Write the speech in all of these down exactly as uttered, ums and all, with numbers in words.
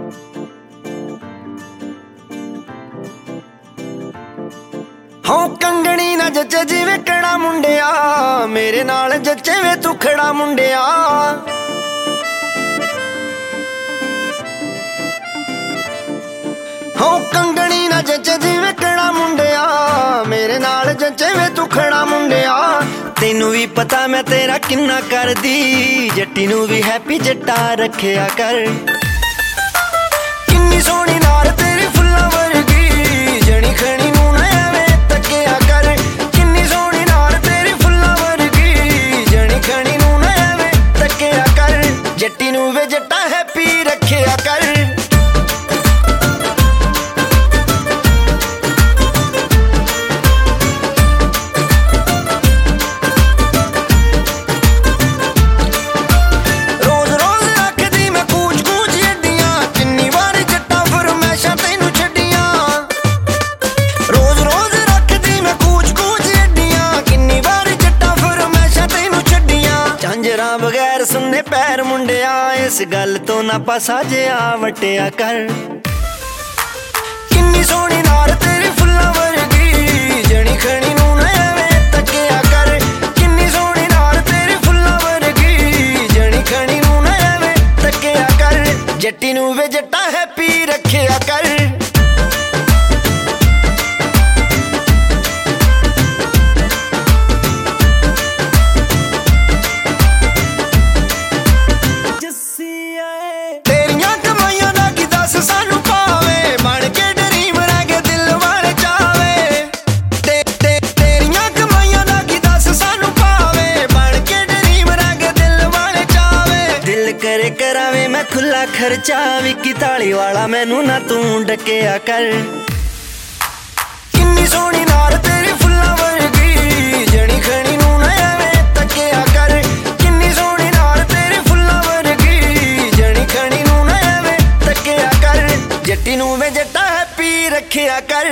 हाँ कंगनी ना जचे जिवें कड़ा मुंडिया, मेरे नाल जचे वे तू खड़ा मुंडिया। हाँ कंगनी ना जचे जिवें कड़ा मुंडिया, मेरे नाल जचे वे तू खड़ा मुंडिया। तेनू भी पता मैं तेरा किन्ना कर दी, जट्टी नू भी हैप्पी जट्टा रखिया कर। किन्नी सोहनी नार तेरी फुल्लां वर्गी, जनी खनी नू ना एवें तकिया कर। किन्नी सोहनी नार तेरी फुल्लां वर्गी, जनी खनी नू ना एवें तकिया कर। जट्टी नू वे जट्टा हैप्पी रखिया कर। बगैर सुनने पैर मुंडिया, इस गल तो ना पासा जिहा वटिया कर। किन्नी सोहनी नार तेरी फुल्लां वर्गी, जनी खनी नू ना एवें तकिया कर। किन्नी सोहनी नार तेरी फुल्लां वर्गी, जनी खनी नू ना एवें तकिया कर। जट्टी नू वे जट्टा हैप्पी रखिया कर। सानू पावे बन के ड्रीम रह गए दिल वाले चावे। ते, ते, तेरियां कमाइयां दा की दस सानू पावे, बन के ड्रीम रह गए दिल वाले चावे। दिल करे करावे मैं खुला खर्चा, विकी ताली वाला मैनू ना तू डकिया कर। किन्नी सोहनी नार तेरी फुल्लां वर्गी, जनी खनी नू ना एवें तकिया कर। किन्नी सोहनी नार तेरी फुल्लां वर्गी, जनी खनी नू ना एवें तकिया कर। जट्टी नू वे जट्टा हैप्पी रखिया कर।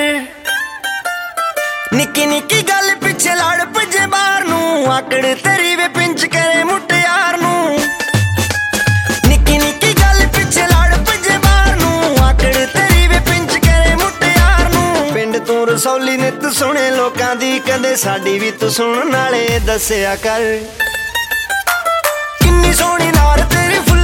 निक्की निक्की गल पिछे लड़ भजे बाहर नू, आकड़ तेरी वे पिंच करे मुटियार नू। निक्की निक्की गल पिछे लड़ भजे बाहर नू, आकड़ तेरी वे पिंच करे मुटियार नू। पिंड तू रसौली नित सुने लोकां दी, कदे साडी भी तू सुन नाले दसिया कर। किन्नी सोहनी नार तेरी